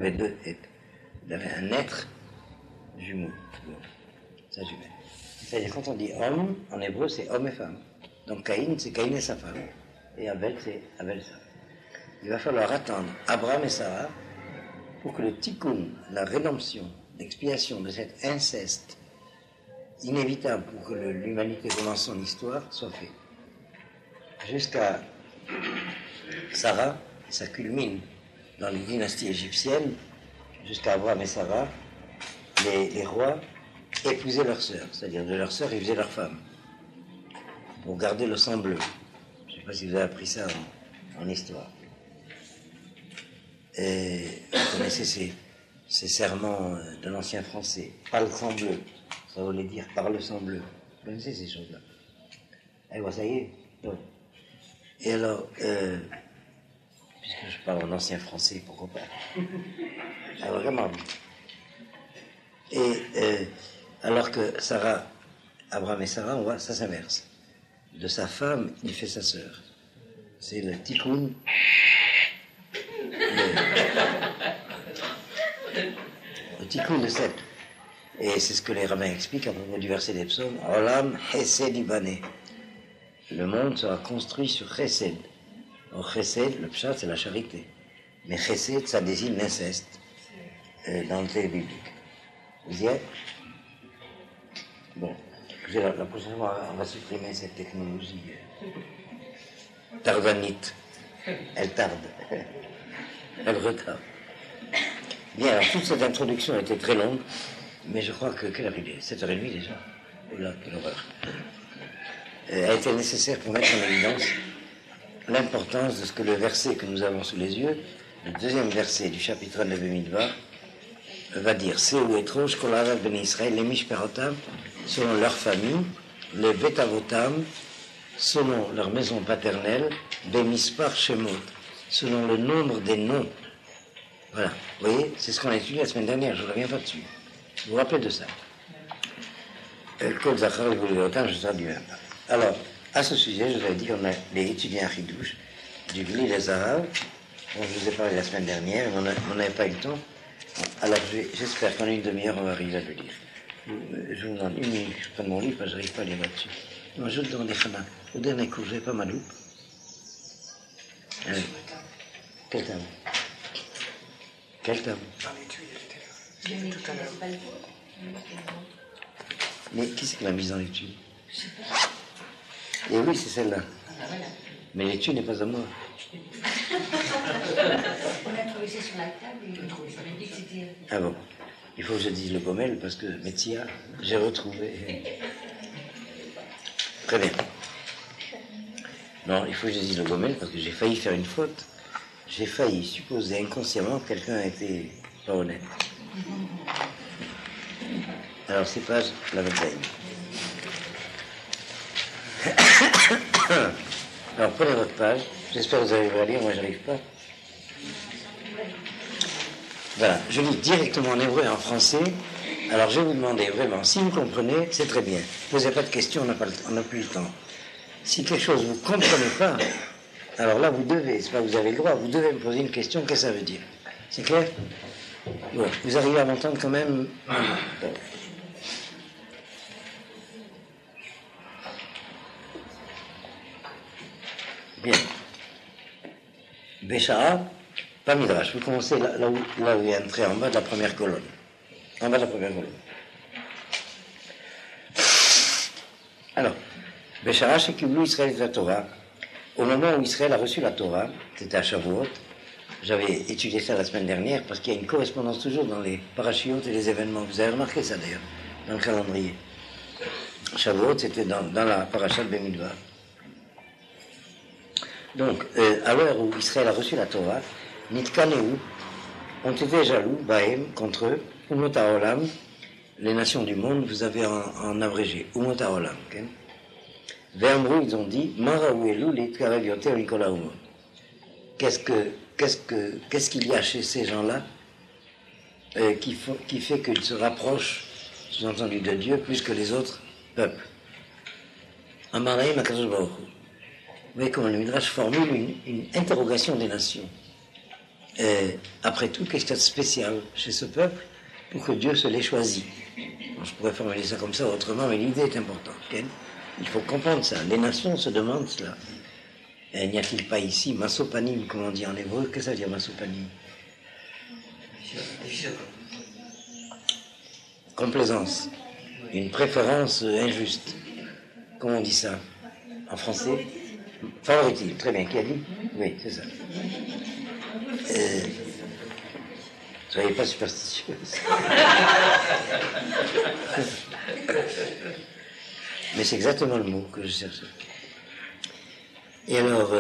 Il avait un être jumeau. Ça, jumeau. C'est-à-dire, quand on dit homme, en hébreu, c'est homme et femme. Donc Caïn, c'est Caïn et sa femme. Et Abel, c'est Abel et sa femme. Il va falloir attendre Abraham et Sarah pour que le tikkun, la rédemption, l'expiation de cet inceste inévitable pour que l'humanité commence son histoire soit fait. Jusqu'à Sarah, ça culmine dans les dynasties égyptiennes, jusqu'à Abraham et Sarah, les rois épousaient leurs sœurs, c'est-à-dire de leurs sœurs, ils faisaient leurs femmes, pour garder le sang bleu. Je ne sais pas si vous avez appris ça en histoire. Et vous connaissez ces serments de l'ancien français, pas le sang bleu, ça voulait dire par le sang bleu. Vous connaissez ces choses-là? Eh bien, ça y est. Donc. Et alors, puisque je parle en ancien français, pourquoi pas? Alors, vraiment. Et alors que Sarah, Abraham et Sarah, on voit, ça s'inverse. De sa femme, il fait sa sœur. C'est le tikkun. Le tikkun de Seth. Et c'est ce que les rabbins expliquent à propos du verset des psaumes. Olam chesed ibané. Le monde sera construit sur chesed. Or chesed, le pshat, c'est la charité. Mais chesed, ça désigne l'inceste dans le texte biblique. Vous y êtes? Bon. La prochaine fois, on va supprimer cette technologie tardanite. Elle tarde. Elle retarde. Bien, alors toute cette introduction était très longue, mais je crois que, quelle heure il est? 7h30 déjà. Oh là, quelle horreur. A été nécessaire pour mettre en évidence l'importance de ce que le verset que nous avons sous les yeux, le deuxième verset du chapitre 1 de Bemidbar, va dire Seu etrosh kol ha'avat ben Israël, les mishperotam, selon leur famille, les betavotam, selon leur maison paternelle, des mispar shemot, selon le nombre des noms. Voilà, vous voyez, c'est ce qu'on a étudié la semaine dernière, je ne reviens pas dessus. Vous vous rappelez de ça? Kol zachar et voléotam, je traduis même pas. Alors, à ce sujet, je vous avais dit qu'on a les étudiants à Chidouche du Gli les Arabes, dont je vous ai parlé la semaine dernière, mais on n'avait pas eu le temps. Alors, j'espère qu'en une demi-heure, on va arriver à le lire. Je vous demande une minute, je prends mon livre, parce que je n'arrive pas à lire là-dessus. Moi, je demande des Khana. Au dernier cours, je n'avais pas ma loupe. Quel terme? Quel terme? Dans l'étui, il était là. Tout à l'heure. Mais qui c'est qui l'a mise dans l'étui? Et oui, c'est celle-là. Mais l'étui n'est pas à moi. On a trouvé ça sur la table et on a dit que c'était... Ah bon. Il faut que je dise le gommel parce que Metzia, j'ai retrouvé. Très bien. Non, il faut que je dise le gommel parce que j'ai failli faire une faute. J'ai failli supposer inconsciemment que quelqu'un a été pas honnête. Alors c'est page la 21. Alors prenez votre page. J'espère que vous arriverez à lire, moi j'arrive pas. Voilà, je lis directement en hébreu et en français. Alors je vais vous demander vraiment, si vous comprenez, c'est très bien. Posez pas de questions, on n'a plus le temps. Si quelque chose vous ne comprenez pas, alors là vous devez, c'est pas que vous avez le droit, vous devez me poser une question, qu'est-ce que ça veut dire? C'est clair? Bon, vous arrivez à m'entendre quand même? Bon. Bien. Béchara, pas Midrash. Vous commencez là où il y a un trait en bas de la première colonne. En bas de la première colonne. Alors, Béchara, c'est que Israël la Torah. Au moment où Israël a reçu la Torah, c'était à Shavuot, j'avais étudié ça la semaine dernière parce qu'il y a une correspondance toujours dans les parachiotes et les événements. Vous avez remarqué ça d'ailleurs, dans le calendrier. Shavuot, c'était dans la paracha de Bemidbar. Donc, à l'heure où Israël a reçu la Torah, Nitkaneu ont été jaloux, Bahem, contre eux, Umot HaOlam, les nations du monde, vous avez en abrégé, Umot HaOlam. Okay? Ve'amrou, ils ont dit, Maraou Elou, Litkarev Yoter Nikola Umot. Qu'est-ce qu'il y a chez ces gens-là qui fait qu'ils se rapprochent, sous-entendu, de Dieu plus que les autres peuples? Amaraïm Akadosh Baruch Hu. Vous voyez comment le Midrash formule une interrogation des nations. après tout, qu'est-ce qu'il y a de spécial chez ce peuple pour que Dieu se l'ait choisi? Bon, je pourrais formuler ça comme ça autrement, mais l'idée est importante. Okay? Il faut comprendre ça. Les nations se demandent cela. N'y a-t-il pas ici masopanim, comme on dit en hébreu? Qu'est-ce que ça veut dire masopanim? Complaisance. Une préférence injuste. Comment on dit ça en français? Favoritisme. Très bien. Qui a dit? Oui, c'est ça. Soyez pas superstitieuse. Mais c'est exactement le mot que je cherchais. Et alors,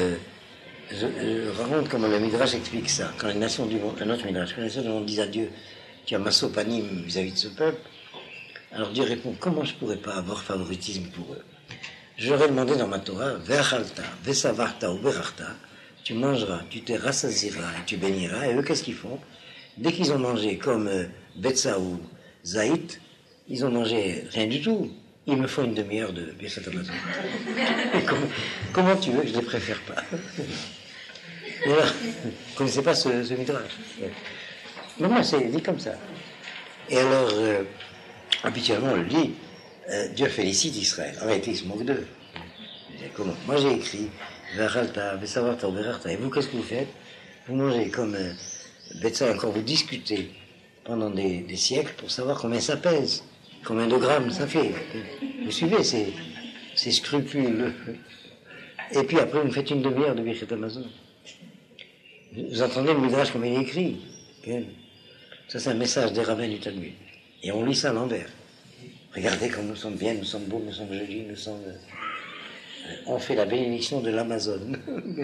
je raconte comment le Midrash explique ça. Quand les nations du monde, un autre Midrash, quand les nations du monde disent à Dieu, tu as masopanim vis-à-vis de ce peuple, alors Dieu répond, comment je pourrais pas avoir favoritisme pour eux? Je leur ai demandé dans ma Torah, ve'achalta, ve'savarta ou berachta, tu mangeras, tu te rassasiras et tu béniras. Et eux, qu'est-ce qu'ils font? Dès qu'ils ont mangé comme Betsa ou Zaït, ils ont mangé rien du tout. Il me faut une demi-heure de Birkat Hamazon. Comment tu veux que je les préfère pas? Et alors, vous ne connaissez pas ce midrash? Non, moi, c'est dit comme ça. Et alors, habituellement, on le dit, Dieu félicite Israël. En réalité, il se moque d'eux. Comment? Moi, j'ai écrit, V'achalta, Ve'savarta, Ve'rachta. Et vous, qu'est-ce que vous faites? Vous mangez comme Betsa, encore vous discutez pendant des siècles pour savoir combien ça pèse, combien de grammes ça fait. Vous suivez ces scrupules. Et puis après, vous me faites une demi-heure de Birkat Hamazon. Vous entendez le midrash comme il est écrit. Ça, c'est un message des rabbins du Talmud. Et on lit ça à l'envers. Regardez comme nous sommes bien, nous sommes beaux, nous sommes jolis, nous sommes... on fait la bénédiction de l'Amazone.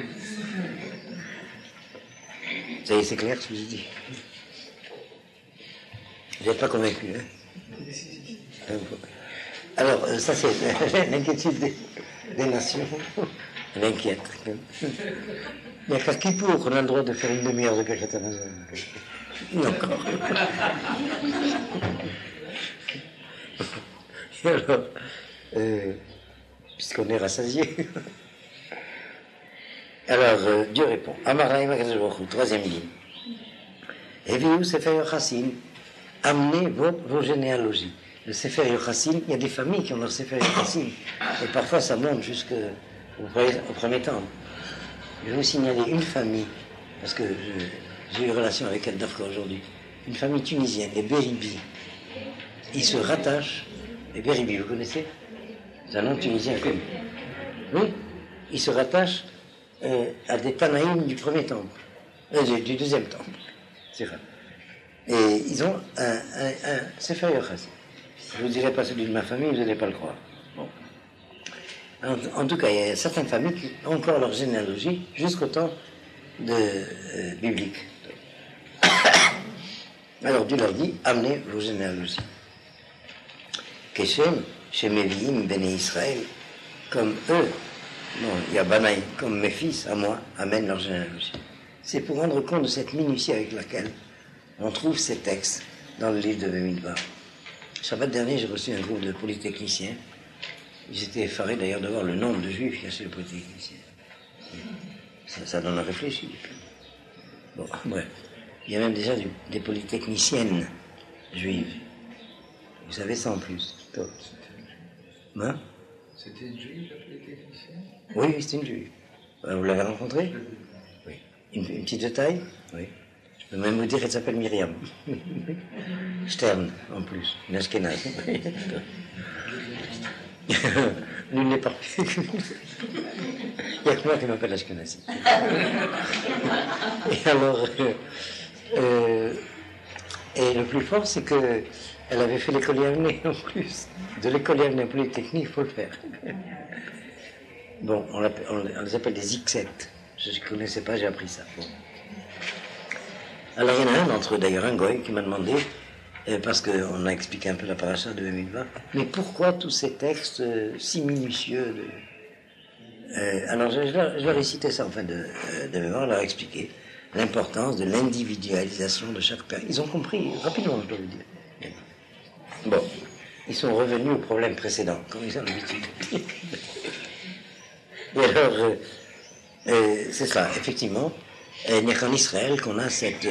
Ça y est, c'est clair ce que je dis. Vous n'êtes pas convaincu, hein? Alors, ça c'est l'inquiétude des nations. Elle m'inquiète. Il n'y a qu'à Kippour qu'on a le droit de faire une demi-heure de Birkat Hamazon. Encore. Et alors, puisqu'on est rassasié. Alors, Dieu répond. Amaraïm Akadosh Baruch Hu, troisième ligne. Evihu Sefer Yochassin, amenez vos généalogies. Le Sefer Yochassin, il y a des familles qui ont leur Sefer Yochassin. Et parfois, ça monte jusqu'au premier temps. Je vais vous signaler une famille, parce que j'ai eu relation avec elle d'Afrique aujourd'hui. Une famille tunisienne, les Beribi. Ils se rattachent, les Beribi, vous connaissez? C'est un nom tunisien connu. Oui, ils se rattachent à des Tanaïm du premier temple, du deuxième temple. C'est vrai. Et ils ont un Sefer Yochassin. Je ne vous dirai pas celui de ma famille, vous n'allez pas le croire. Bon. En tout cas, il y a certaines familles qui ont encore leur généalogie jusqu'au temps biblique. Alors Dieu leur dit, amenez vos généalogies. Keshem, Shemeviim, Béné Israël, comme eux, non, il y a Banaï, comme mes fils, à moi, amènent leur généalogie. C'est pour rendre compte de cette minutie avec laquelle on trouve ces textes dans le livre de Bamidbar. Shabbat dernier, j'ai reçu un groupe de polytechniciens. Ils étaient effarés d'ailleurs de voir le nombre de juifs qui a chez les polytechniciens. Ça donne à réfléchir. Bon, bref. Il y a même déjà des polytechniciennes juives. Vous savez ça en plus. Hein? C'était une juive, la polytechnicienne? Oui, c'est une juive. Vous l'avez rencontrée? Oui. Une petite de taille? Oui. Je peux même vous dire qu'elle s'appelle Myriam. Stern, en plus. Une Ashkénaze. L'une n'est pas. Il n'y a que moi qui m'appelle Ashkenazi. Et alors, et le plus fort, c'est qu'elle avait fait l'école Yavneh en plus. De l'école Yavneh polytechnique, il faut le faire. Bon, on les appelle des X7. Je ne connaissais pas, j'ai appris ça. Bon. Alors, il y en a un d'entre eux, d'ailleurs, un goy, qui m'a demandé, parce qu'on a expliqué un peu la paracha de Bamidbar, mais pourquoi tous ces textes si minutieux alors, je leur ai cité ça en fin de mémoire, leur ai expliqué l'importance de l'individualisation de chaque père. Ils ont compris rapidement, je dois vous dire. Bon, ils sont revenus au problème précédent, comme ils ont l'habitude. Et alors, c'est ça, effectivement, Il n'y a qu'en Israël qu'on a cette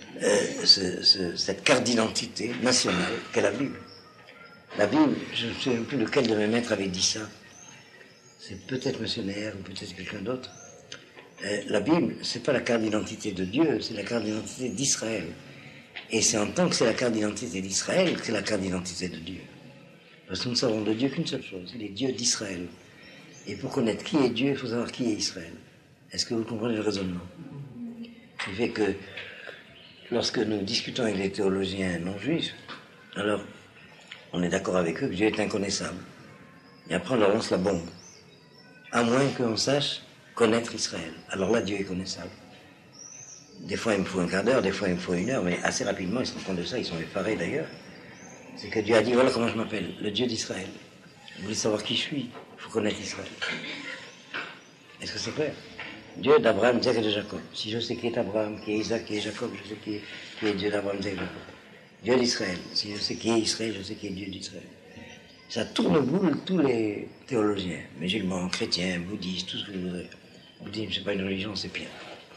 carte d'identité nationale qu'est la Bible. La Bible, je ne sais plus lequel de mes maîtres avait dit ça. C'est peut-être M. Neher ou peut-être quelqu'un d'autre. La Bible, c'est pas la carte d'identité de Dieu, c'est la carte d'identité d'Israël. Et c'est en tant que c'est la carte d'identité d'Israël que c'est la carte d'identité de Dieu. Parce que nous ne savons de Dieu qu'une seule chose, il est Dieu d'Israël. Et pour connaître qui est Dieu, il faut savoir qui est Israël. Est-ce que vous comprenez le raisonnement? Ce qui fait que lorsque nous discutons avec les théologiens non juifs, alors on est d'accord avec eux que Dieu est inconnaissable. Et après on leur lance la bombe. À moins qu'on sache connaître Israël. Alors là, Dieu est connaissable. Des fois, il me faut un quart d'heure, des fois, il me faut une heure, mais assez rapidement, ils se rendent compte de ça, ils sont effarés d'ailleurs. C'est que Dieu a dit, voilà comment je m'appelle, le Dieu d'Israël. Vous voulez savoir qui je suis, il faut connaître Israël. Est-ce que c'est clair? Dieu d'Abraham, d'Isaac et de Jacob. Si je sais qui est Abraham, qui est Isaac, qui est Jacob, je sais qui est Dieu d'Abraham, d'Isaac et de Jacob. Dieu d'Israël. Si je sais qui est Israël, je sais qui est Dieu d'Israël. Ça tourne boule tous les théologiens, musulmans, chrétiens, bouddhistes, tout ce que vous voudrez. Le bouddhisme, c'est pas une religion, c'est pire.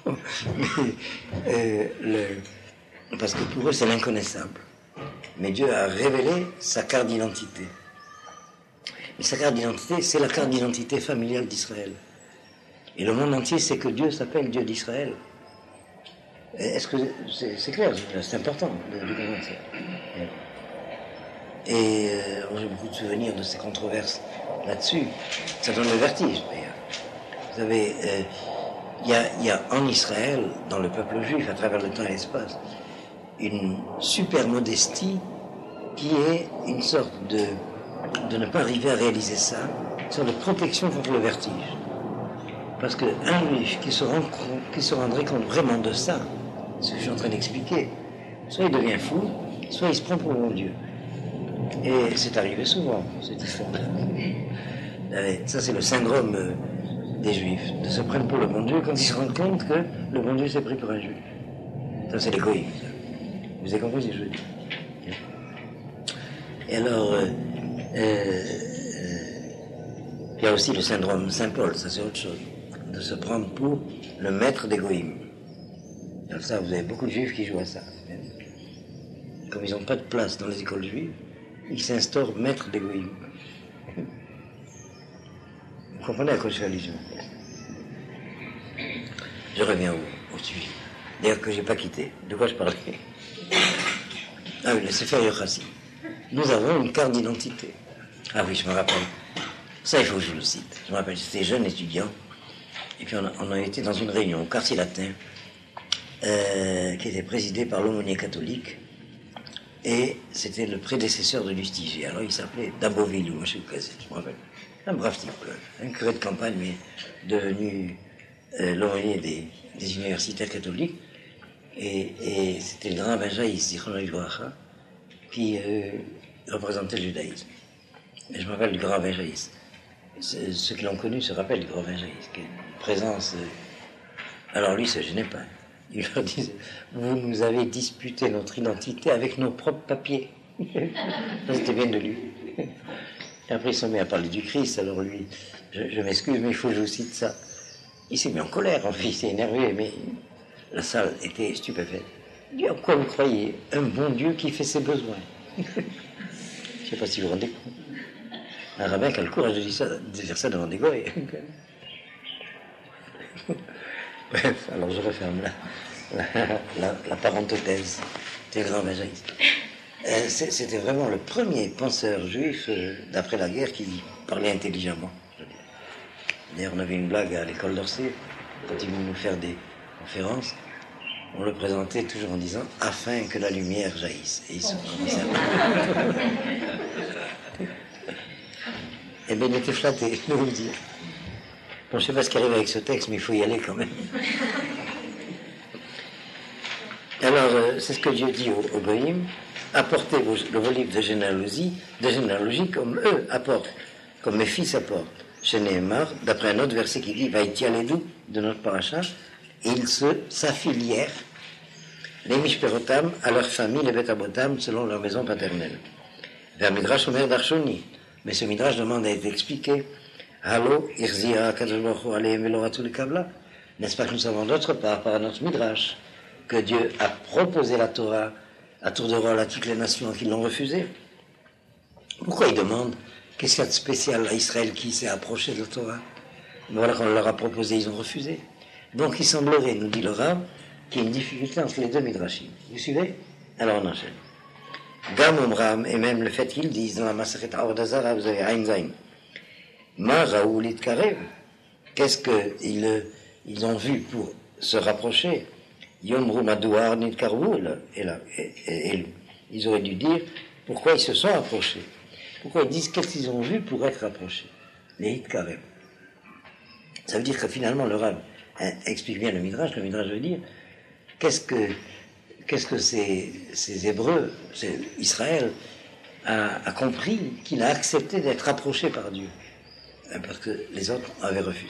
Parce que pour eux, c'est l'inconnaissable. Mais Dieu a révélé sa carte d'identité. Et sa carte d'identité, c'est la carte d'identité familiale d'Israël. Et le monde entier sait que Dieu s'appelle Dieu d'Israël. Est-ce que c'est clair? C'est important de comprendre ça. Et j'ai beaucoup de souvenirs de ces controverses là-dessus. Ça donne le vertige, d'ailleurs. Vous savez, il y a en Israël, dans le peuple juif, à travers le temps et l'espace, une super modestie qui est une sorte de ne pas arriver à réaliser ça, une sorte de protection contre le vertige. Parce qu'un juif qui se rendrait compte vraiment de ça, ce que je suis en train d'expliquer, soit il devient fou, soit il se prend pour mon Dieu. Et c'est arrivé souvent, cette histoire. Ça, c'est le syndrome des Juifs, de se prendre pour le bon Dieu quand ils se rendent compte que le bon Dieu s'est pris pour un Juif. Ça, c'est l'égoïsme. Vous avez compris ce que je veux dire? Et alors, il y a aussi le syndrome Saint-Paul, ça c'est autre chose, de se prendre pour le maître des goïms. Alors ça, vous avez beaucoup de Juifs qui jouent à ça. Comme ils n'ont pas de place dans les écoles juives, ils s'instaurent maître des goïms. Vous comprenez à quoi je fais allusion? Je reviens au sujet. D'ailleurs que je n'ai pas quitté. De quoi je parlais? Ah oui, le Sefer Yochassi. Nous avons une carte d'identité. Ah oui, je me rappelle. Ça, il faut que je le cite. Je me rappelle, j'étais jeune étudiant. Et puis on a été dans une réunion au quartier latin qui était présidée par l'aumônier catholique. Et c'était le prédécesseur de Lustiger. Alors il s'appelait Daboville, ou je me rappelle. Un brave type, un curé de campagne, mais devenu l'aumônier des universitaires catholiques. Et c'était le grand Benjaïs, qui représentait le judaïsme. Et je me rappelle du grand Benjaïs. Ceux qui l'ont connu se rappellent du grand Benjaïs, qui est une présence. Alors lui, il ne se gênait pas. Il leur disait, vous nous avez disputé notre identité avec nos propres papiers. C'était bien de lui. Et après, il s'est mis à parler du Christ. Alors lui, je m'excuse, mais il faut que je vous cite ça. Il s'est mis en colère, en fait, il s'est énervé, mais la salle était stupéfaite. Il dit, en quoi vous croyez? Un bon Dieu qui fait ses besoins. Je ne sais pas si vous vous rendez compte. Un rabbin qui a le courage de dire ça devant des goïs. Bref, alors je referme la parenthèse des grands benjaïstes. C'était vraiment le premier penseur juif d'après la guerre qui parlait intelligemment. D'ailleurs, on avait une blague à l'école d'Orsay, quand il venait nous faire des conférences, on le présentait toujours en disant « afin que la lumière jaillisse ». Et il se prononçait. Eh bien, il était flatté, je dois vous le dire. Bon, je ne sais pas ce qui arrive avec ce texte, mais il faut y aller quand même. Alors, c'est ce que Dieu dit aux Goïm, apportez vos livres de généalogie comme eux apportent, comme mes fils apportent. Chez Néhémar, d'après un autre verset qui dit Vaïtialedou de notre paracha, ils s'affilièrent, les Mishperotam, à leur famille, les Betabotam, selon leur maison paternelle. Vers Midrash Omer d'Archoni. Mais ce Midrash demande à être expliqué. Halo, Irzia, Kadosh Baruch Hu, Aleim Velo Ratzu Lekavla. N'est-ce pas que nous savons d'autre part, par notre Midrash, que Dieu a proposé la Torah à tour de rôle à toutes les nations qui l'ont refusée? Pourquoi il demande qu'est-ce qu'il y a de spécial à Israël qui s'est approché de la Torah? Voilà qu'on leur a proposé, ils ont refusé. Donc il semblerait, nous dit le Rav, qu'il y a une difficulté entre les deux Midrashim. Vous suivez? Alors on enchaîne. Gam Omram, et même le fait qu'ils disent dans la Masachet Aordazara, vous avez Ain Zain, Ma Raoul Karev, qu'est-ce qu'ils ont vu pour se rapprocher? Yom Rumadouar Nidkarwoul, et ils auraient dû dire pourquoi ils se sont approchés. Pourquoi ils disent qu'est-ce qu'ils ont vu pour être approchés? Les Hitkarev. Ça veut dire que finalement le Rav explique bien le Midrash veut dire qu'est-ce que ces Hébreux, Israël, a compris qu'il a accepté d'être approché par Dieu, parce que les autres avaient refusé.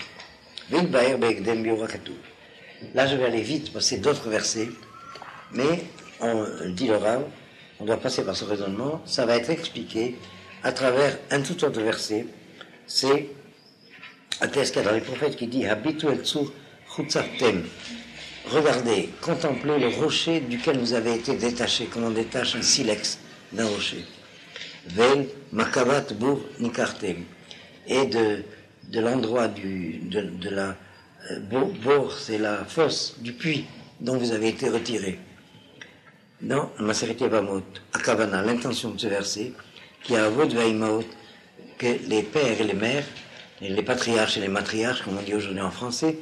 Là, je vais aller vite, parce que c'est d'autres versets, mais on dit le Rav, on doit passer par ce raisonnement, ça va être expliqué à travers un tout autre verset, c'est atteste qu'il y a dans les prophètes qui dit Habitu el tzur chutzartem. Regardez, contemplez le rocher duquel vous avez été détaché, comme on détache un silex d'un rocher. Vel makavat bur nikartem. Et de l'endroit de la bourg, c'est la fosse du puits dont vous avez été retiré. Dans Maseret Yevamot, Akavana, l'intention de ce verset, qui a Avot Vaimaot, que les pères et les mères, et les patriarches et les matriarches, comme on dit aujourd'hui en français,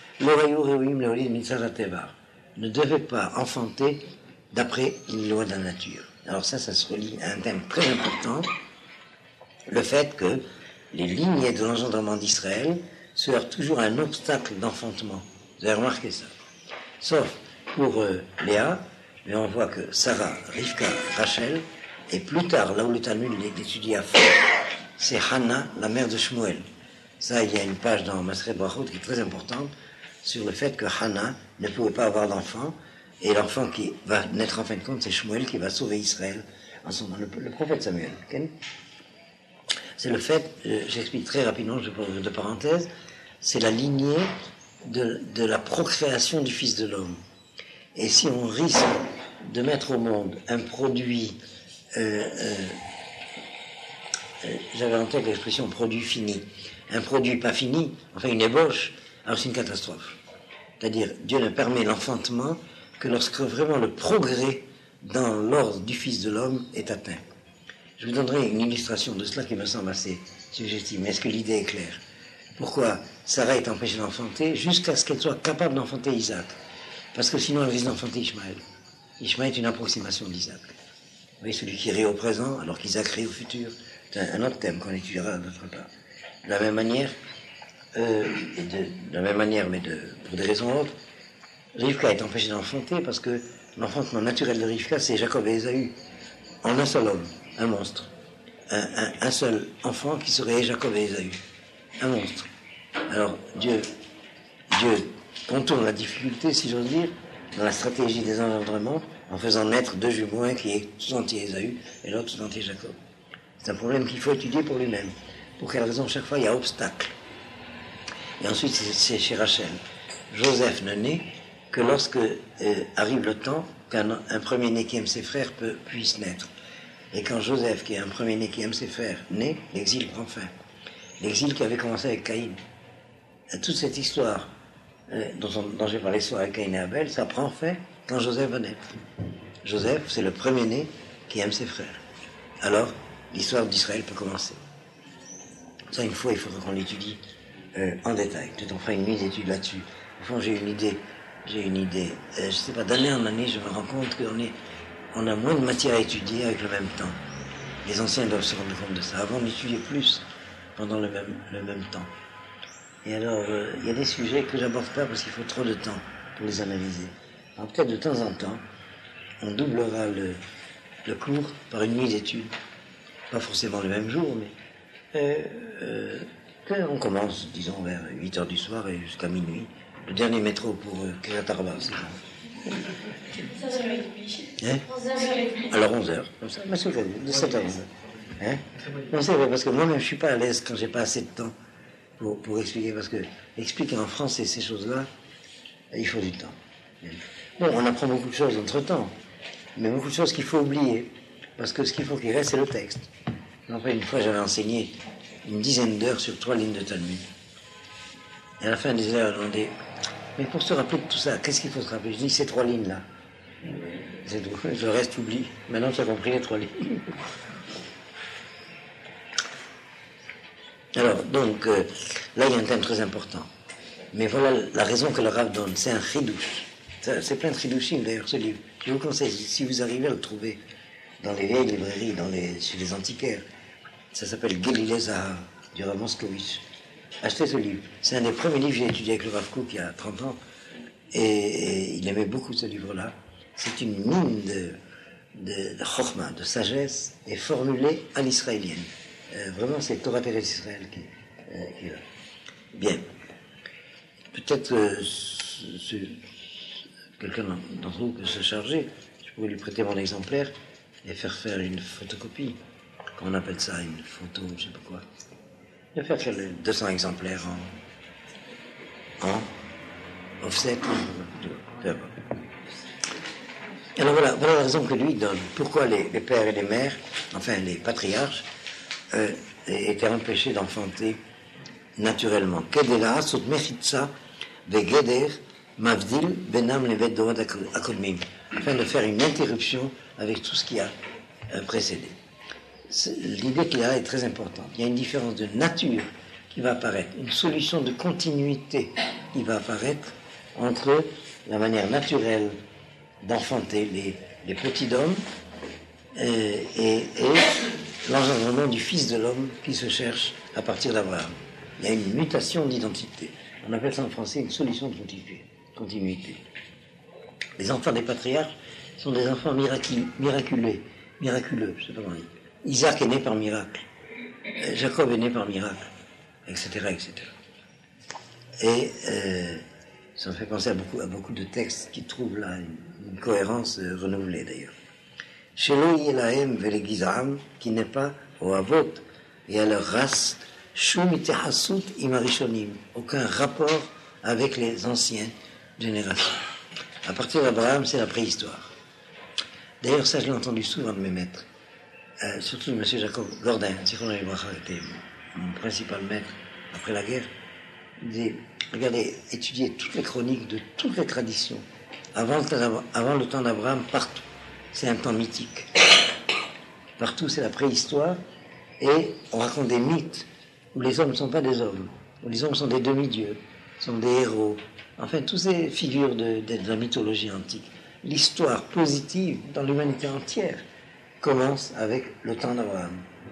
ne devaient pas enfanter d'après les lois de la nature. Alors ça se relie à un thème très important, le fait que les lignées de l'engendrement d'Israël se heurtent toujours à un obstacle d'enfantement. Vous avez remarqué ça. Sauf pour Léa, mais on voit que Sarah, Rivka, Rachel, et plus tard, là où le Talmud l'étudie à fond, c'est Hannah, la mère de Shmuel. Ça, il y a une page dans Maseret Brachot qui est très importante sur le fait que Hannah ne pouvait pas avoir d'enfant, et l'enfant qui va naître en fin de compte, c'est Shmuel qui va sauver Israël en son nom, le prophète Samuel. Okay? C'est le fait, j'explique très rapidement, je pose de parenthèse, c'est la lignée de la procréation du Fils de l'homme. Et si on risque de mettre au monde un produit, j'avais en tête l'expression produit fini, un produit pas fini, enfin une ébauche, alors c'est une catastrophe. C'est-à-dire, Dieu ne permet l'enfantement que lorsque vraiment le progrès dans l'ordre du Fils de l'homme est atteint. Je vous donnerai une illustration de cela qui me semble assez suggestive, mais est-ce que l'idée est claire? Pourquoi Sarah est empêchée d'enfanter jusqu'à ce qu'elle soit capable d'enfanter Isaac? Parce que sinon elle risque d'enfanter Ishmaël. Ishmaël est une approximation d'Isaac. Vous voyez, celui qui rit au présent alors qu'Isaac rit au futur. C'est un autre thème qu'on étudiera d'autre part. De la même manière, mais pour des raisons autres, Rivka est empêchée d'enfanter parce que l'enfantement naturel de Rivka, c'est Jacob et Ésaü, en un seul homme, un monstre. Un seul enfant qui serait Jacob et Ésaü. Un monstre. Alors, Dieu contourne la difficulté, si j'ose dire, dans la stratégie des engendrements, en faisant naître deux jumeaux, un qui est sous-entier Ésaü et l'autre sous-entier Jacob. C'est un problème qu'il faut étudier pour lui-même. Pour quelle raison? Chaque fois, il y a obstacle. Et ensuite, c'est chez Rachel. Joseph ne naît que lorsque arrive le temps qu'un premier-né qui aime ses frères puisse naître. Et quand Joseph, qui est un premier-né qui aime ses frères, naît, l'exil prend fin. L'exil qui avait commencé avec Caïn. Toute cette histoire dont j'ai parlé sur avec Caïn et Abel, ça prend fin quand Joseph va naître. Joseph, c'est le premier-né qui aime ses frères. Alors, l'histoire d'Israël peut commencer. Ça, une fois, il faudra qu'on l'étudie en détail. Peut-être on fera une mise d'étude là-dessus. Au fond, j'ai une idée. Je sais pas, d'année en année, je me rends compte qu'on a moins de matière à étudier avec le même temps. Les anciens doivent se rendre compte de ça. Avant, on étudiait plus pendant le même temps. Et alors, il y a des sujets que j'aborde pas parce qu'il faut trop de temps pour les analyser. Alors peut-être de temps en temps, on doublera le cours par une mise d'étude. Pas forcément le même jour, mais on commence, disons, vers 8h du soir et jusqu'à minuit. Le dernier métro pour Kiryat Arba, c'est ça. Hein? Alors 11h, comme ça. Mais c'est vrai, de 7 à 11h. Hein? Non, c'est vrai, parce que moi-même, je suis pas à l'aise quand j'ai pas assez de temps pour expliquer, parce que expliquer en français ces choses-là, Il faut du temps. Bon, on apprend beaucoup de choses entre-temps, mais beaucoup de choses qu'il faut oublier, parce que ce qu'il faut qu'il reste, c'est le texte. Enfin, une fois, j'avais enseigné une dizaine d'heures sur 3 lignes de Talmud. Et à la fin des heures, on demandait, mais pour se rappeler de tout ça, qu'est-ce qu'il faut se rappeler? Je dis, ces 3 lignes-là. C'est tout. Le reste, oublie. Maintenant, tu as compris les 3 lignes. Alors, donc, là, il y a un thème très important. Mais voilà la raison que le Rav donne. C'est un chidouche. C'est plein de chidouchim, d'ailleurs, ce livre. Je vous conseille, si vous arrivez à le trouver dans les vieilles librairies, chez les antiquaires, ça s'appelle Gelilei Zahar, du Rav Moscovitch. Achetez ce livre. C'est un des premiers livres que j'ai étudié avec le Rav Kook il y a 30 ans. Et il aimait beaucoup ce livre-là. C'est une mine de chokhma, de sagesse, et formulée à l'israélienne. Vraiment, c'est Torah Teretz Israël qui est là. Bien. Peut-être quelqu'un d'entre vous peut se charger. Je pourrais lui prêter mon exemplaire et faire une photocopie. Comment on appelle ça, une photo, je ne sais pas quoi. Il va faire 200 exemplaires en offset. Alors voilà la raison que lui donne. Pourquoi les pères et les mères, enfin les patriarches, étaient empêchés d'enfanter naturellement. Kedela sot mechitza vegeder mavdil benam levet dorad akodmim, afin de faire une interruption avec tout ce qui a précédé. L'idée qu'il y a est très importante. Il y a une différence de nature qui va apparaître, une solution de continuité qui va apparaître entre la manière naturelle d'enfanter les petits hommes et l'engendrement du fils de l'homme qui se cherche à partir d'Abraham. Il y a une mutation d'identité. On appelle ça en français une solution de continuité. Les enfants des patriarches sont des enfants miraculeux, je sais pas comment dire. Isaac est né par miracle, Jacob est né par miracle, etc., etc. Et ça me fait penser à beaucoup de textes qui trouvent là une cohérence renouvelée d'ailleurs. Shelo Yelahem vele Gizam, qui n'est pas au Avot et à leur race, Shum itehasut im harishonim, aucun rapport avec les anciennes générations. À partir d'Abraham, c'est la préhistoire. D'ailleurs, ça je l'ai entendu souvent de mes maîtres. Surtout M. Jacob Gordin, Zichron Libracha, était mon principal maître après la guerre. Il disait, regardez, étudiez toutes les chroniques de toutes les traditions. Avant le temps d'Abraham, partout. C'est un temps mythique. Partout, c'est la préhistoire. Et on raconte des mythes où les hommes ne sont pas des hommes, où les hommes sont des demi-dieux, sont des héros. Enfin, toutes ces figures de la mythologie antique. L'histoire positive dans l'humanité entière commence avec le temps d'Abraham.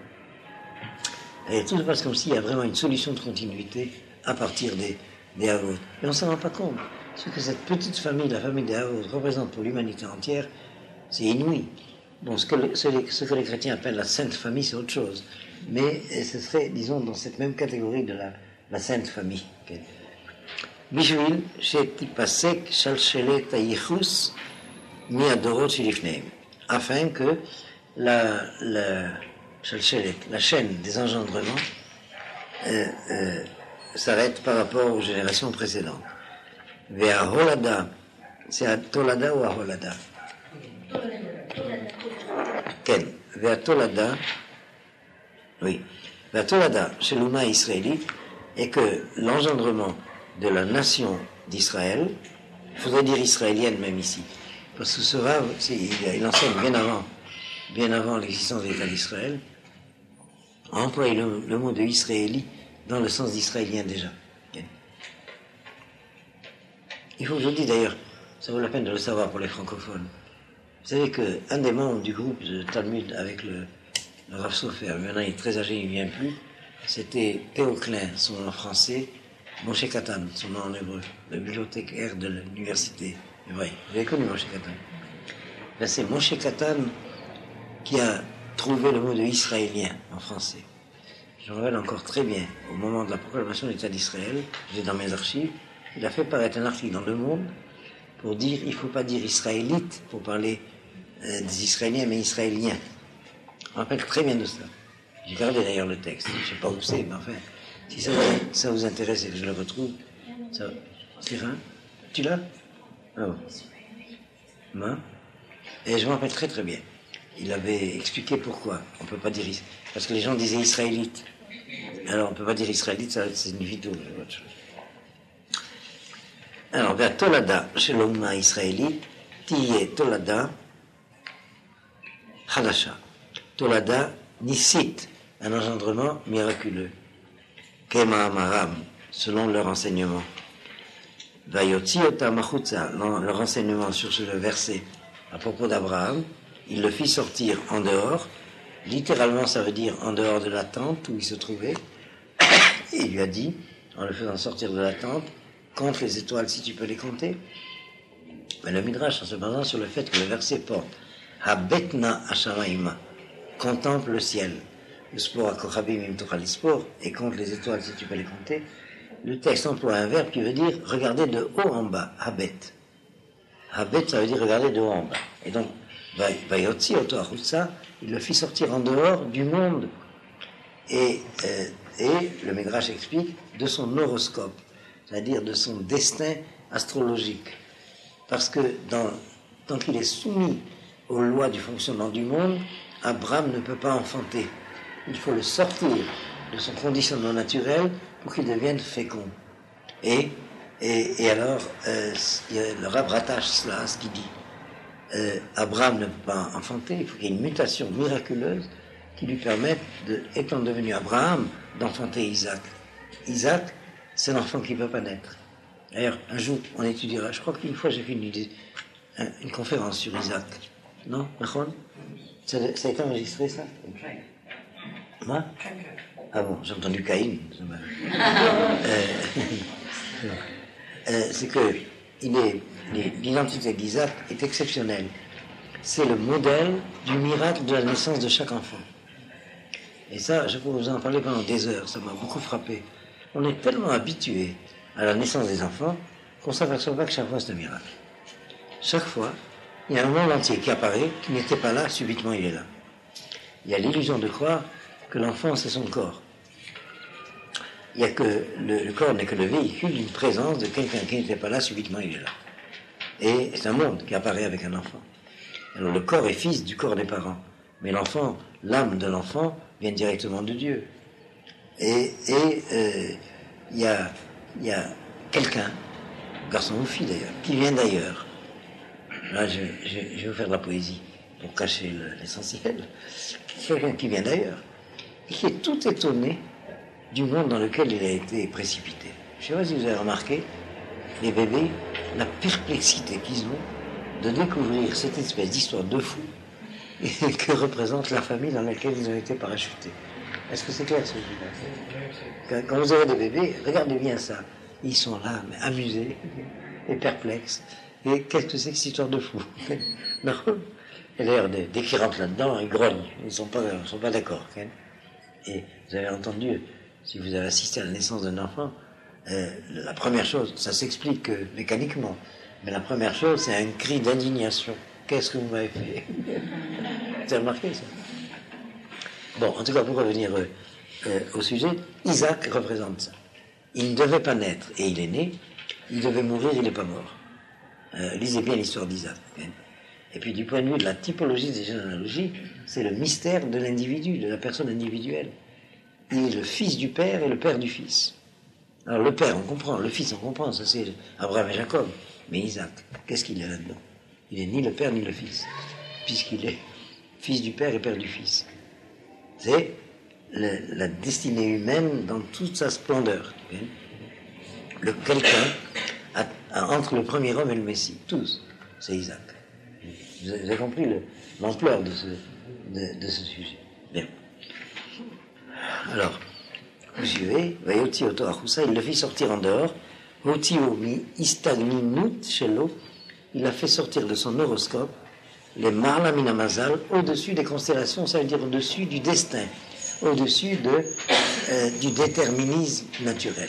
Et tout se passe comme s'il y a vraiment une solution de continuité à partir des Havot. Mais on ne s'en rend pas compte. Ce que cette petite famille, la famille des Havot, représente pour l'humanité entière, c'est inouï. Bon, ce que les chrétiens appellent la Sainte Famille, c'est autre chose. Mais ce serait, disons, dans cette même catégorie de la Sainte Famille. Bishvil shetipasek shalshelet hayichus miadorot shilifneim, afin que la chaîne des engendrements s'arrête par rapport aux générations précédentes. Vers Holada, c'est à Tolada ou à Holada? Ken, vers Tolada, oui, vers Tolada, chez l'Ouma israélite, et que l'engendrement de la nation d'Israël, il faudrait dire israélienne même ici, parce que ce Rav, il enseigne bien avant l'existence de l'État d'Israël, a employé le mot de israéli dans le sens d'israélien déjà. Il faut que je vous dise d'ailleurs, ça vaut la peine de le savoir pour les francophones. Vous savez qu'un des membres du groupe de Talmud avec le Rav Sofer, maintenant il est très âgé, il ne vient plus, c'était Théo Klein, son nom en français, Moshe Katan, son nom en hébreu, le bibliothécaire de l'université hébraïque. Vous avez connu Moshe Katan? Ben, c'est Moshe Katan qui a trouvé le mot de israélien en français. Je me rappelle encore très bien, au moment de la proclamation de l'État d'Israël, j'ai dans mes archives, il a fait paraître un article dans Le Monde pour dire, il ne faut pas dire israélite pour parler des Israéliens, mais israéliens. Je me rappelle très bien de ça. J'ai gardé d'ailleurs le texte, je ne sais pas où c'est, mais enfin, si ça vous intéresse et que je le retrouve, ça va. Stéphane? Tu l'as? Oh. Moi? Et je m'en rappelle très très bien. Il avait expliqué pourquoi. On ne peut pas dire... Parce que les gens disaient israélite. Alors on ne peut pas dire israélite, ça signifie tout. Autre chose. Alors, vers Tolada, chez l'Oumma israélite, Tiye Tolada, Hadasha. Tolada, Nissit, un engendrement miraculeux. Kema Amaram, selon leur enseignement. Vayotzi Ota Machutza, leur enseignement sur ce verset à propos d'Abraham, il le fit sortir en dehors. Littéralement, ça veut dire en dehors de la tente où il se trouvait. Et il lui a dit, en le faisant sortir de la tente, compte les étoiles si tu peux les compter. Mais le Midrash, en se basant sur le fait que le verset porte Habetna Hashamaima, contemple le ciel, le sport à Kochabim im Tochal sport, et compte les étoiles si tu peux les compter. Le texte emploie un verbe qui veut dire regarder de haut en bas, Habet. Habet, ça veut dire regarder de haut en bas. Et donc, Vayotzi Oto Achutza, il le fit sortir en dehors du monde. Et le Midrash explique de son horoscope, c'est-à-dire de son destin astrologique. Parce que tant qu'il est soumis aux lois du fonctionnement du monde, Abraham ne peut pas enfanter. Il faut le sortir de son conditionnement naturel pour qu'il devienne fécond. Et alors, le Rav rattache cela à ce qu'il dit. Abraham ne peut pas enfanter, il faut qu'il y ait une mutation miraculeuse qui lui permette, étant devenu Abraham, d'enfanter Isaac. Isaac, c'est l'enfant qui ne peut pas naître. D'ailleurs, un jour, on étudiera, je crois qu'une fois j'ai fait une conférence sur Isaac. Non, Mahon? Ça a été enregistré, ça? Moi? Ah bon, j'ai entendu Caïn. C'est que l'identité d'Isaac est exceptionnelle. C'est le modèle du miracle de la naissance de chaque enfant. Et ça, je pourrais vous en parler pendant des heures, ça m'a beaucoup frappé. On est tellement habitué à la naissance des enfants qu'on ne s'aperçoit pas que chaque fois c'est un miracle. Chaque fois, il y a un monde entier qui apparaît, qui n'était pas là, subitement il est là. Il y a l'illusion de croire que l'enfant c'est son corps. Il y a que le corps n'est que le véhicule d'une présence de quelqu'un qui n'était pas là, subitement il est là. Et c'est un monde qui apparaît avec un enfant. Alors le corps est fils du corps des parents, mais l'enfant, l'âme de l'enfant vient directement de Dieu. Et il y a quelqu'un, garçon ou fille d'ailleurs, qui vient d'ailleurs. Là, je vais vous faire de la poésie pour cacher l'essentiel. Quelqu'un qui vient d'ailleurs, et qui est tout étonné du monde dans lequel il a été précipité. Je ne sais pas si vous avez remarqué, les bébés, la perplexité qu'ils ont de découvrir cette espèce d'histoire de fou que représente la famille dans laquelle ils ont été parachutés. Est-ce que c'est clair ce que je dis? Quand vous avez des bébés, regardez bien ça. Ils sont là, mais amusés et perplexes. Et qu'est-ce que c'est que cette histoire de fou? Non. Et d'ailleurs, dès qu'ils rentrent là-dedans, ils grognent. Ils ne sont pas d'accord. Et vous avez entendu, si vous avez assisté à la naissance d'un enfant, la première chose, ça s'explique mécaniquement, mais la première chose, c'est un cri d'indignation. Qu'est-ce que vous m'avez fait? Vous avez remarqué ça? Bon, en tout cas, pour revenir au sujet, Isaac représente ça. Il ne devait pas naître, et il est né. Il devait mourir, il n'est pas mort. Lisez bien l'histoire d'Isaac. Et puis, du point de vue de la typologie des généalogies, c'est le mystère de l'individu, de la personne individuelle. Il est le fils du père et le père du fils. Alors, le père, on comprend, le fils, on comprend, ça c'est Abraham et Jacob. Mais Isaac, qu'est-ce qu'il est là-dedans? Il n'est ni le père ni le fils, puisqu'il est fils du père et père du fils. C'est la destinée humaine dans toute sa splendeur. Quelqu'un entre le premier homme et le Messie, tous, c'est Isaac. Vous avez compris l'ampleur de ce sujet. Bien. Alors, vous suivez, Vayotzi Oto Achutza, il le fit sortir en dehors, Hotio mi istagninut shelo, il a fait sortir de son horoscope les Marla Minamazal, au-dessus des constellations, ça veut dire au-dessus du destin, au-dessus du déterminisme naturel.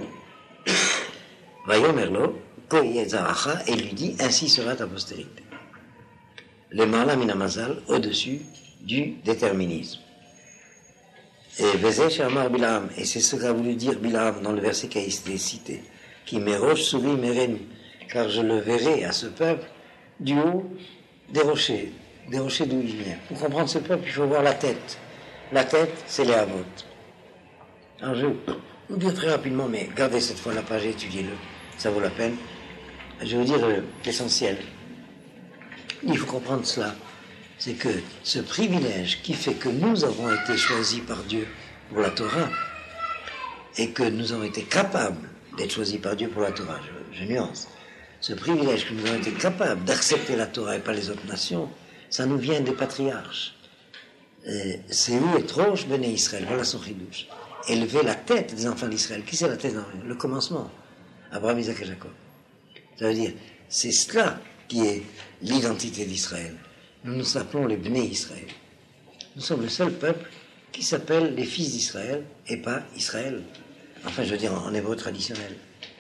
Vayomerlo, Koyezaracha, et lui dit, ainsi sera ta postérité. Les Marla Minamazal, au-dessus du déterminisme. Et Vezé Shamar Bilam, et c'est ce qu'a voulu dire Bilam dans le verset qui a été cité, qui Merosh Suri Merenu, car je le verrai à ce peuple du haut des rochers d'où il vient. Pour comprendre ce peuple, il faut voir la tête. La tête, c'est les Havot. Alors je vais vous dire très rapidement, mais gardez cette fois la page et étudiez-le, ça vaut la peine. Je vais vous dire l'essentiel. Il faut comprendre cela. C'est que ce privilège qui fait que nous avons été choisis par Dieu pour la Torah et que nous avons été capables d'être choisis par Dieu pour la Torah, je nuance. Ce privilège que nous avons été capables d'accepter la Torah et pas les autres nations, ça nous vient des patriarches. C'est où est Rosh Bnei Israël, voilà son chidouche. Élever la tête des enfants d'Israël. Qui c'est la tête d'Israël? Le commencement. Abraham, Isaac et Jacob. Ça veut dire, c'est cela qui est l'identité d'Israël. Nous nous appelons les Bnei Israël. Nous sommes le seul peuple qui s'appelle les fils d'Israël et pas Israël. Enfin, je veux dire en hébreu traditionnel.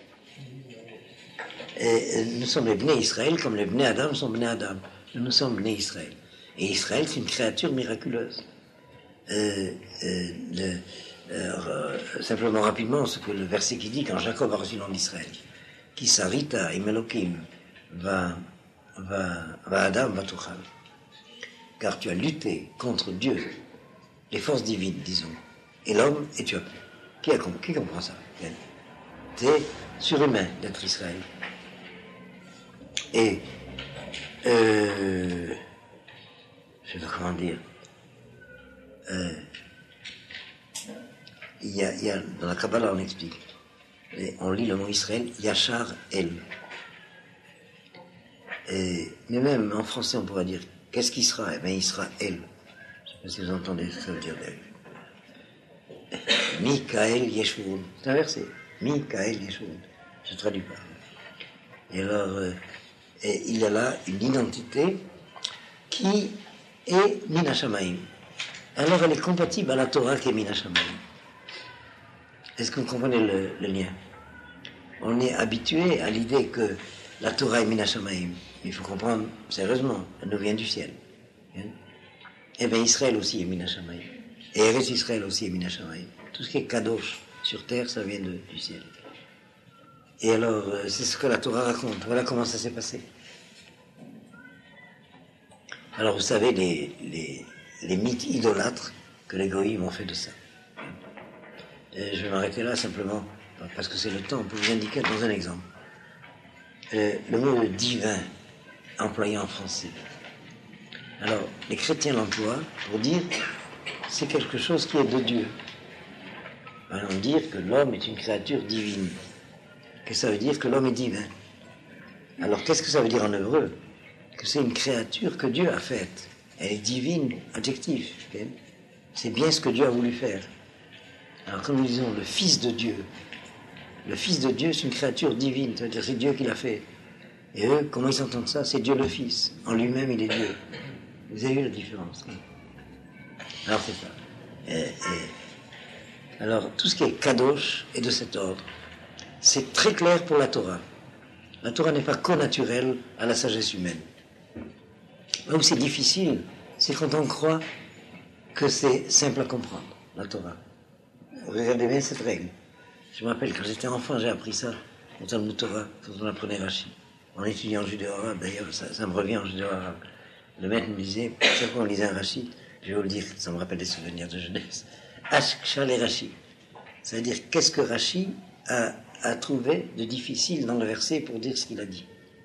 Et nous sommes les Bnei Israël comme les Bnei Adam sont Bnei Adam. Nous sommes Bnei Israël. Et Israël, c'est une créature miraculeuse. Simplement rapidement, ce que le verset qui dit, quand Jacob a reçu le nom d'Israël, qui s'arrita Imelokim va Adam va Tuchal. Car tu as lutté contre Dieu, les forces divines, disons, et l'homme, et tu as pu. Qui comprend ça? C'est surhumain d'être Israël. Et je sais pas comment dire. Il y a dans la Kabbalah on explique. Et on lit le mot Israël, Yachar El. Mais même en français on pourrait dire qu'est-ce qui sera? Eh bien il sera El. Je sais pas si vous entendez ce que ça veut dire d'El. Mikael Yeshurun. C'est un verset. Mikael Yeshurun. Je ne traduis pas. Et alors, il y a là une identité qui est Min HaShamayim. Alors elle est compatible à la Torah qui est Min HaShamayim. Est-ce que vous comprenez le lien? On est habitué à l'idée que la Torah est Min HaShamayim. Il faut comprendre sérieusement, elle nous vient du ciel. Eh bien Israël aussi est Min HaShamayim. Et Eretz Israël aussi est Min HaShamayim. Tout ce qui est Kadosh sur terre, ça vient du ciel. Et alors, c'est ce que la Torah raconte. Voilà comment ça s'est passé. Alors, vous savez, les mythes idolâtres que les goïms ont fait de ça. Et je vais m'arrêter là simplement, parce que c'est le temps, pour vous indiquer dans un exemple. Le mot divin, employé en français. Alors, les chrétiens l'emploient pour dire c'est quelque chose qui est de Dieu. Allons dire que l'homme est une créature divine. Que ça veut dire que l'homme est divin. Alors qu'est-ce que ça veut dire en hébreu? Que c'est une créature que Dieu a faite. Elle est divine, adjectif. Okay? C'est bien ce que Dieu a voulu faire. Alors comme nous disons, le Fils de Dieu. Le Fils de Dieu, c'est une créature divine. Ça veut dire c'est Dieu qui l'a fait. Et eux, comment ils entendent ça? C'est Dieu le Fils. En lui-même, il est Dieu. Vous avez vu la différence? Alors c'est ça. Alors tout ce qui est kadosh est de cet ordre. C'est très clair pour la Torah. La Torah n'est pas connaturelle à la sagesse humaine. Là où c'est difficile, c'est quand on croit que c'est simple à comprendre, la Torah. Regardez bien cette règle. Je me rappelle, quand j'étais enfant, j'ai appris ça au Talmud Torah, quand on apprenait Rashi. En étudiant en judéo-arabe, d'ailleurs, ça me revient en judéo-arabe. Le maître me disait, chaque fois qu'on lisait un Rashi, je vais vous le dire, ça me rappelle des souvenirs de jeunesse. Ashkshal et Rashi. Ça veut dire, qu'est-ce que Rashi a trouvé de difficile dans le verset pour dire ce qu'il a dit.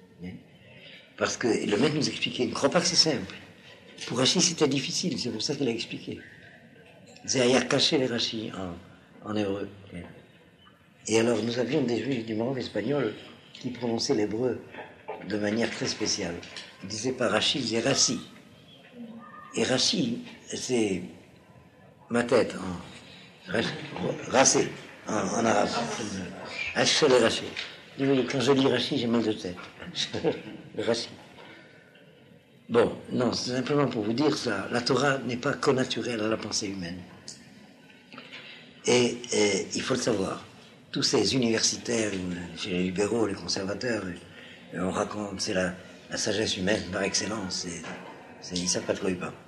Parce que le maître nous expliquait, il ne croit pas que c'est simple. Pour Rashi, c'était difficile, c'est pour ça qu'il a expliqué. C'est à caché les Rashi en hébreu. Et alors, nous avions des juifs du Maroc espagnol qui prononçaient l'hébreu de manière très spéciale. Ils ne disaient pas Rashi, ils disaient Rassi. Et Rashi, c'est ma tête, Rassé, en arabe. Ashkel et Rashi. Quand je lis Rashi, j'ai mal de tête. Le Rashi. Bon, non, c'est simplement pour vous dire ça. La Torah n'est pas connaturelle à la pensée humaine. Et il faut le savoir. Tous ces universitaires, chez les libéraux, les conservateurs, on raconte, c'est la sagesse humaine par excellence. Ils ne savent pas de quoi ils parlent.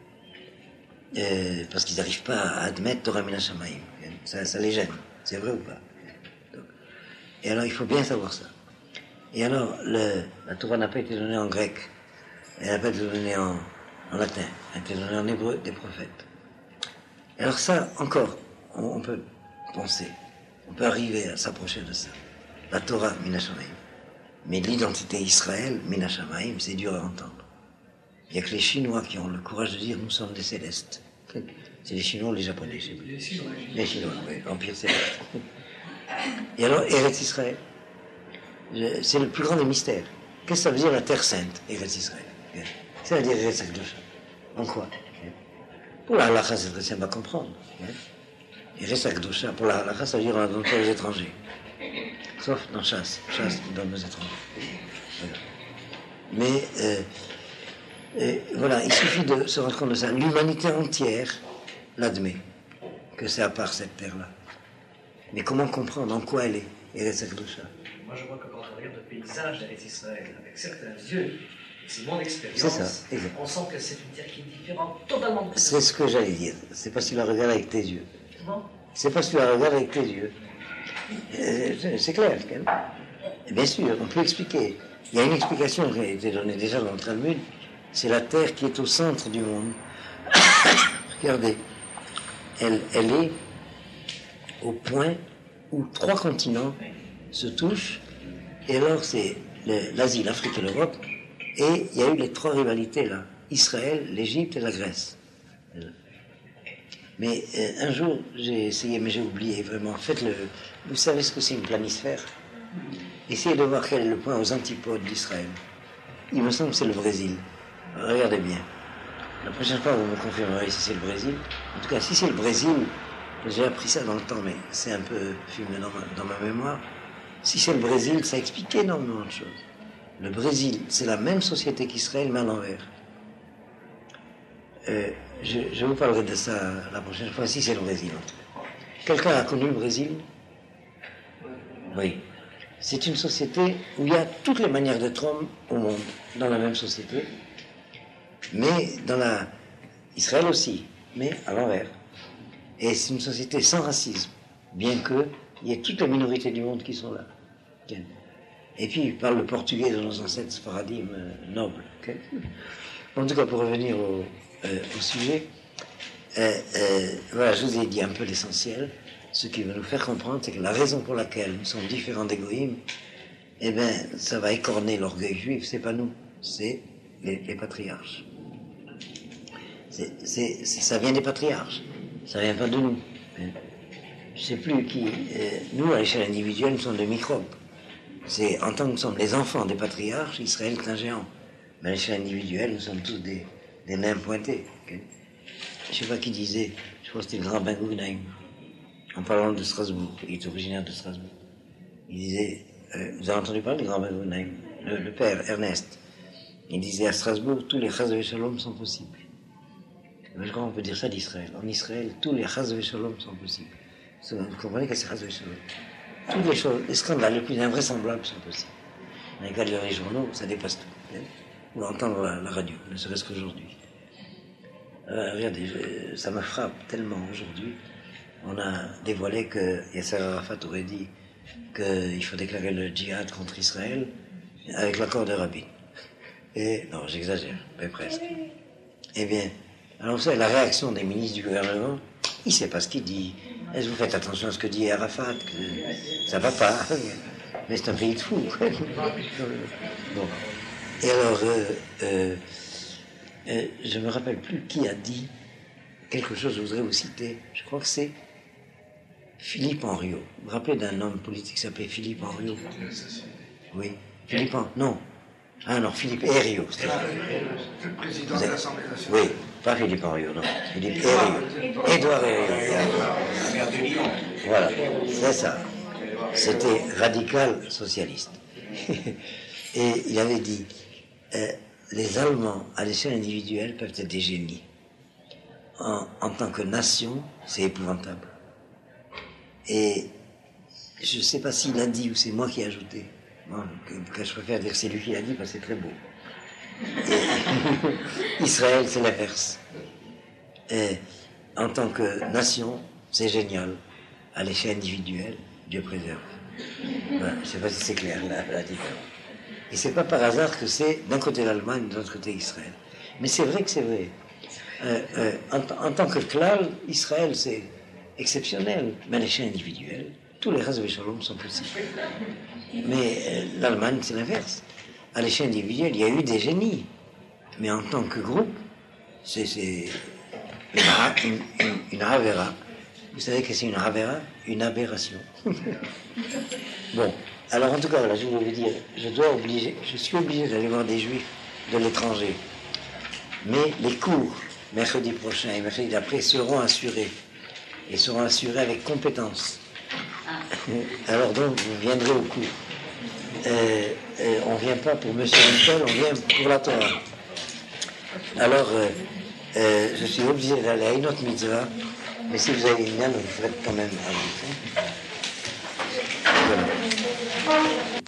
Parce qu'ils n'arrivent pas à admettre Torah Min HaShamayim. Ça les gêne. C'est vrai ou pas? Et alors, il faut bien savoir ça. Et alors, la Torah n'a pas été donnée en grec, elle n'a pas été donnée en latin, elle a été donnée en hébreu des prophètes. Et alors ça, encore, on peut penser, on peut arriver à s'approcher de ça. La Torah, Min HaShamayim. Mais l'identité Israël, Min HaShamayim, c'est dur à entendre. Il n'y a que les Chinois qui ont le courage de dire nous sommes des célestes. C'est les Chinois ou les Japonais, je sais plus. Les Chinois, oui, l'Empire céleste. Et alors, Eretz Israël, c'est le plus grand des mystères. Qu'est-ce que ça veut dire la terre sainte, Eretz Israël? Ça veut dire Eretz Akdosha. En quoi? Pour la halakha, c'est très simple à comprendre. Eretz Akdosha, pour la halakha, ça veut dire on ne donne pas aux étrangers. Sauf dans chasse qui donne aux étrangers. Voilà. Mais voilà, il suffit de se rendre compte de ça. L'humanité entière l'admet, que c'est à part cette terre-là. Mais comment comprendre en quoi elle est, Eretz Akdosha? Moi, je vois que quand on regarde le paysage d'Eretz Israël, avec certains yeux, c'est mon expérience, c'est ça, exact. On sent que c'est une terre qui est différente totalement de c'est ce que j'allais dire. C'est parce que tu la regardes avec tes yeux. Comment? C'est parce que tu la regardes avec tes yeux. C'est clair, quand même. Bien sûr, on peut expliquer. Il y a une explication qui a été donnée déjà dans le Talmud. C'est la terre qui est au centre du monde. Regardez. Elle est au point où 3 continents se touchent. Et alors, c'est l'Asie, l'Afrique et l'Europe. Et il y a eu les 3 rivalités là. Israël, l'Égypte et la Grèce. Mais un jour, j'ai essayé, mais j'ai oublié vraiment. Faites-le. Vous savez ce que c'est une planisphère? Essayez de voir quel est le point aux antipodes d'Israël. Il me semble que c'est le Brésil. Regardez bien. La prochaine fois, vous me confirmerez si c'est le Brésil. En tout cas, si c'est le Brésil, j'ai appris ça dans le temps, mais c'est un peu fumé dans ma mémoire. Si c'est le Brésil, ça explique énormément de choses. Le Brésil, c'est la même société qu'Israël, mais à l'envers. Je vous parlerai de ça la prochaine fois, si c'est le Brésil. En tout cas. Quelqu'un a connu le Brésil? Oui. C'est une société où il y a toutes les manières d'être homme au monde, dans la même société. Mais Israël aussi, mais à l'envers. Et c'est une société sans racisme, bien qu'il y ait toutes les minorités du monde qui sont là. Et puis, il parle le portugais de nos ancêtres sfaradim nobles. En tout cas, pour revenir au sujet, voilà, je vous ai dit un peu l'essentiel. Ce qui veut nous faire comprendre, c'est que la raison pour laquelle nous sommes différents des goïms, eh bien, ça va écorner l'orgueil juif, c'est pas nous, c'est les patriarches. Ça vient des patriarches, ça vient pas de nous. Je sais plus qui. Nous, à l'échelle individuelle, nous sommes des microbes. C'est en tant que nous sommes les enfants des patriarches, Israël est un géant. Mais à l'échelle individuelle, nous sommes tous des nains pointés. Okay? Je sais pas qui disait, je crois que c'était le grand Ben Guggenheim, en parlant de Strasbourg. Il est originaire de Strasbourg. Il disait, vous avez entendu parler du grand Ben Guggenheim, le père Ernest. Il disait à Strasbourg, tous les chas shalom sont possibles. Mais je crois qu'on peut dire ça d'Israël. En Israël, tous les chas shalom sont possibles. Vous comprenez que c'est chas shalom? Toutes les choses, les scandales les plus invraisemblables sont possibles. On regarde les journaux, ça dépasse tout. Ou entendre la radio, ne serait-ce qu'aujourd'hui. Regardez, ça me frappe tellement aujourd'hui. On a dévoilé que Yasser Arafat aurait dit qu'il faut déclarer le djihad contre Israël avec l'accord de Rabin. Et, non, j'exagère, mais presque. Eh bien, alors vous savez, la réaction des ministres du gouvernement, il ne sait pas ce qu'il dit. Est-ce que vous faites attention à ce que dit Arafat? Que ça va pas. Mais c'est un pays de fous. Bon. Et alors, je ne me rappelle plus qui a dit quelque chose, je voudrais vous citer. Je crois que c'est Philippe Henriot. Vous vous rappelez d'un homme politique qui s'appelait Philippe Henriot? Oui. Philippe non. Ah non, Philippe Henriot. C'est le président de l'Assemblée nationale. Oui, pas Philippe Henriot, non. Philippe Henriot. Édouard Henriot. Voilà, c'est ça. C'était radical socialiste. Et il avait dit, les Allemands, à l'échelle individuelle, peuvent être des génies. En tant que nation, c'est épouvantable. Et je ne sais pas s'il l'a dit ou c'est moi qui ai ajouté. Bon, que je préfère dire que c'est lui qui l'a dit parce que c'est très beau. Et Israël, c'est l'inverse. En tant que nation, c'est génial. À l'échelle individuelle, Dieu préserve. Voilà, je ne sais pas si c'est clair la différence. Et c'est pas par hasard que c'est d'un côté l'Allemagne, de l'autre côté Israël. Mais c'est vrai que c'est vrai. En tant que klal, Israël, c'est exceptionnel. Mais à l'échelle individuelle, tous les Chas v'Shalom sont possibles. Mais l'Allemagne, c'est l'inverse. À l'échelle individuelle, il y a eu des génies. Mais en tant que groupe, c'est une avera. Vous savez que c'est une avera? Une aberration. Bon, alors en tout cas, voilà, je voulais vous dire, je suis obligé d'aller voir des juifs de l'étranger. Mais les cours, mercredi prochain et mercredi d'après, seront assurés. Et seront assurés avec compétence. Alors donc, vous viendrez au cours. On ne vient pas pour Monsieur Michel, on vient pour la Torah. Alors, je suis obligé d'aller à une autre mitzvah, mais si vous avez une âme, vous faites quand même un. Voilà.